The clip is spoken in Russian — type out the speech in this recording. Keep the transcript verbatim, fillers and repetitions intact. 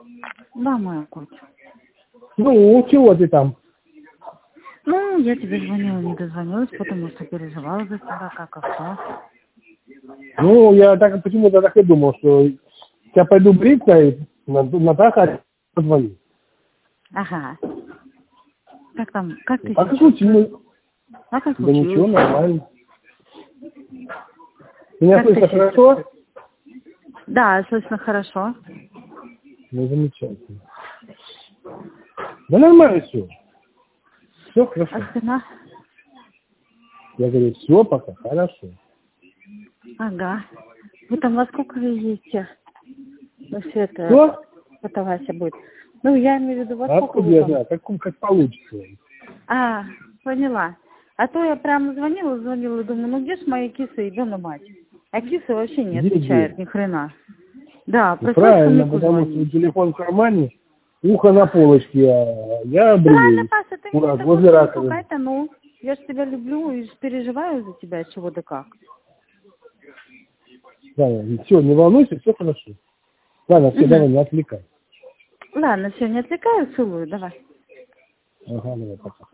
Да, моя котик. Ну, чего ты там? Ну, я тебе звонила, не дозвонилась, потому что переживала за тебя, как и кто. Ну, я так почему-то так и думал, что я пойду бриться, и Наташа позвонит. Ага. Как там, как ты А как сейчас случилось? чувствуешь? А как Да ничего, случилось? нормально. Меня Как ты слышно себя хорошо? чувствуешь? Да, слышно хорошо. Ну, замечательно. Да нормально все. Все хорошо. А спина? Я говорю, все пока хорошо. Ага. Вы там во сколько вы едете? Ну, все это, Что? это Вася будет. Ну, я имею в виду, во А сколько откуда вы я там? знаю? Как, как получится? А, поняла. А то я прямо звонила, звонила, думаю, ну где ж моя киса и Дона мать? А киса вообще не Где, отвечает где? ни хрена. Да, Ну, пришлось правильно, Хомяку потому что звонить. телефон в кармане, ухо на полочке, а я Ладно, бреюсь. Паша, ты меня Ура, так возле больше не раковины. пугай-то, ну. Я ж тебя люблю и ж переживаю за тебя, чего да как. Ладно, все, не волнуйся, все хорошо. Ладно, все, Угу. давай, не отвлекай. Ладно, все, не отвлекаю, целую, давай. Ага, давай, пока.